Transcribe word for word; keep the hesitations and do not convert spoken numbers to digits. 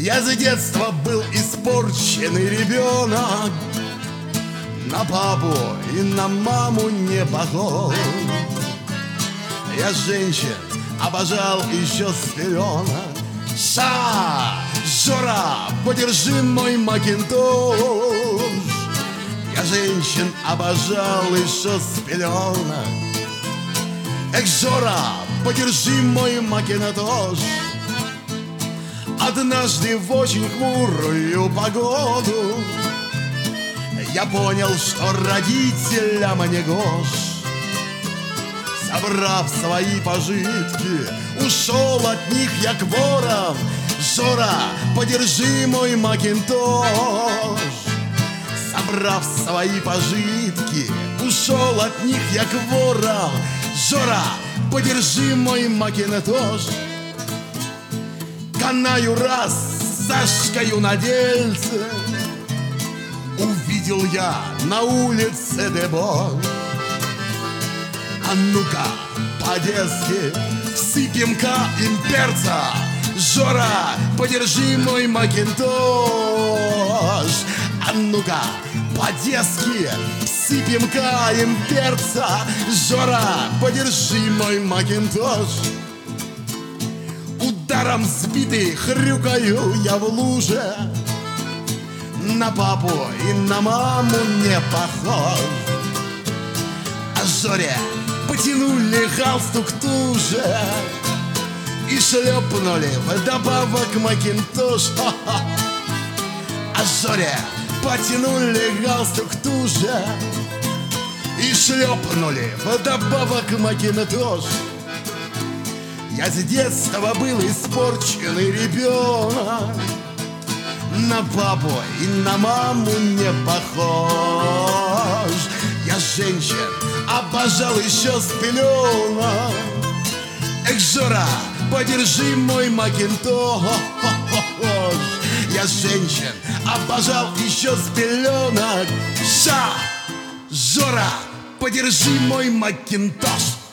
Я с детства был испорченный ребенок, на папу и на маму не похож. Я женщин обожал еще с пеленок. Ша, Жора, подержи мой макинтош. Я женщин обожал еще с пеленок. Эх, Жора, подержи мой макинтош. Однажды в очень хмурую погоду я понял, что родителям не гож. Собрав свои пожитки, ушел от них я к ворам. Жора, подержи мой макинтош. Собрав свои пожитки, ушел от них я к ворам. Жора, подержи мой макинтош. Канаю раз с Сашкою на дельце, увидел я на улице дебош. А ну-ка, по-детски, всыпем-ка им перца. Жора, подержи мой макинтош. А ну-ка, по-детски, всыпем-ка им перца. Жора, подержи мой макинтош. Ударом сбитый хрюкаю я в луже, на папу и на маму не похож. А Жоре потянули галстук туже и шлепнули вдобавок макинтош. А Жоре потянули галстук туже и шлепнули вдобавок макинтош. Я с детства был испорченный ребенок, на папу и на маму не похож. Я женщин обожал еще с пеленок. Эх, Жора, подержи мой макинтош. Я женщин обожал еще с пеленок. Ша, Жора, подержи мой макинтош.